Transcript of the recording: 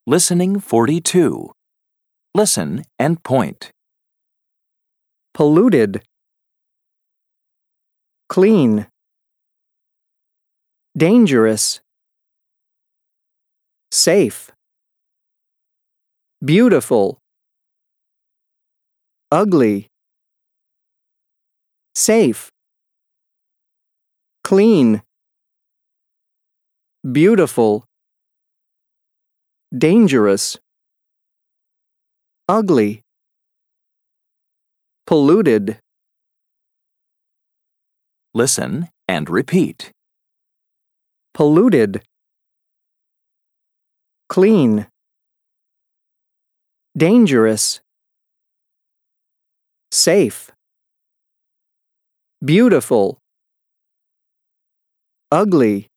Listening 42. Listen and point. Polluted, clean, dangerous, safe, beautiful, ugly, safe, clean, beautiful, dangerous, ugly, polluted. Listen and repeat. Polluted, clean, dangerous, safe, beautiful, ugly,